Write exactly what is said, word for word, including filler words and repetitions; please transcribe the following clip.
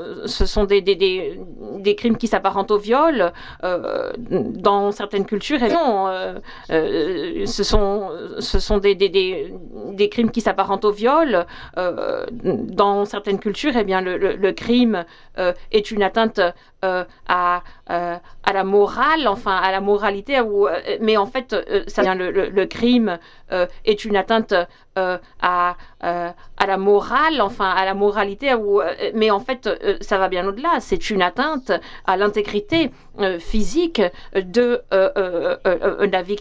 ce sont des, des, des, des crimes qui s'apparentent au viol. Euh, dans certaines cultures, non, euh, euh, ce sont, ce sont des, des, des, des crimes qui s'apparentent au viol. Euh, dans certaines cultures, eh bien, le, le, le crime euh, est une atteinte euh, à, euh, à la morale, enfin à la moralité, ou, euh, mais en fait, euh, ça, bien, le, le, le crime euh, est une atteinte euh, à, euh, à la morale, enfin à la moralité, ou, euh, mais en fait, euh, ça va bien au-delà. C'est une atteinte à l'intégrité euh, physique de euh, euh, euh, euh, la victime.